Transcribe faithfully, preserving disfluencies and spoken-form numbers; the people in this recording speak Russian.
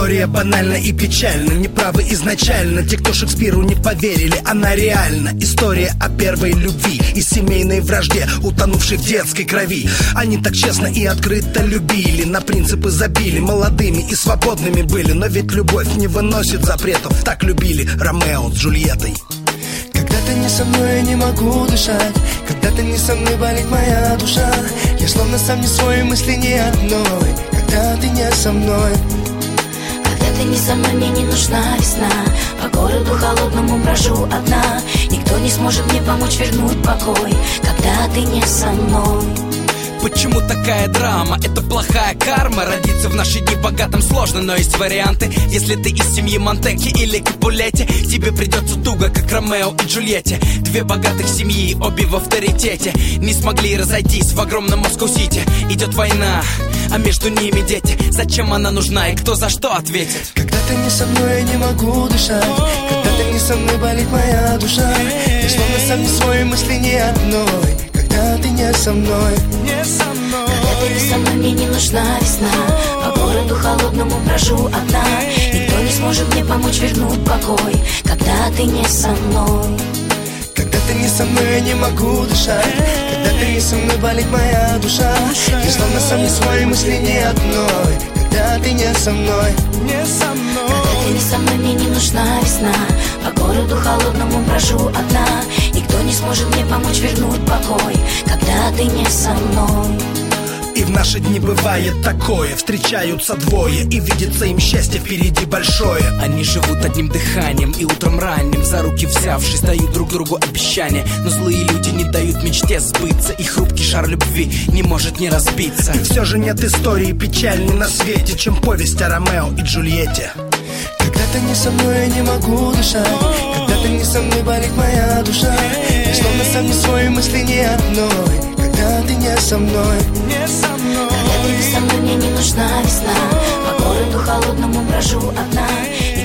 История банальна и печальна. Неправы изначально те, кто Шекспиру не поверили. Она реальна. История о первой любви и семейной вражде, утонувшей в детской крови. Они так честно и открыто любили, на принципы забили, молодыми и свободными были. Но ведь любовь не выносит запретов. Так любили Ромео с Джульеттой. Когда ты не со мной, я не могу дышать. Когда ты не со мной, болит моя душа. Я словно сам не свой, мысли ни одной. Когда ты не со мной. Когда ты не со мной, мне не нужна весна. По городу холодному брожу одна. Никто не сможет мне помочь вернуть покой, когда ты не со мной. Почему такая драма? Это плохая карма. Родиться в наши дни богатым сложно, но есть варианты. Если ты из семьи Монтекки или Капулетти, тебе придется туго, как Ромео и Джульетте. Две богатых семьи, обе в авторитете, не смогли разойтись в огромном Москва-Сити. Идет война, а между ними дети. Зачем она нужна и кто за что ответит? Когда ты не со мной, я не могу дышать. Когда ты не со мной, болит моя душа. Я словно сам не свой, мысли ни одной. Когда ты не со мной. Когда ты не со мной, мне не нужна весна. По городу холодному брожу одна. Никто не сможет мне помочь вернуть покой, когда ты не со мной. Когда ты не со мной, я не могу дышать. Когда ты не со мной, болит моя душа. Я словно сам не свой, мысли ни одной. Когда ты не со мной. Когда ты не со мной, мне не нужна весна. По городу холодному брожу одна. Никто не сможет мне помочь вернуть покой, когда ты не со мной. И в наши дни бывает такое. Встречаются двое, и видится им счастье впереди большое. Они живут одним дыханием, и утром ранним, за руки взявшись, дают друг другу обещания. Но злые люди не дают мечте сбыться, и хрупкий шар любви не может не разбиться. И все же нет истории печальней на свете, чем повесть о Ромео и Джульетте. Когда ты не со мной, я не могу дышать. Когда ты не со мной, болит моя душа. Я словно сам не свой, мысли ни одной. Когда ты не со мной. Когда ты не со мной, мне не нужна весна. По городу холодному брожу одна.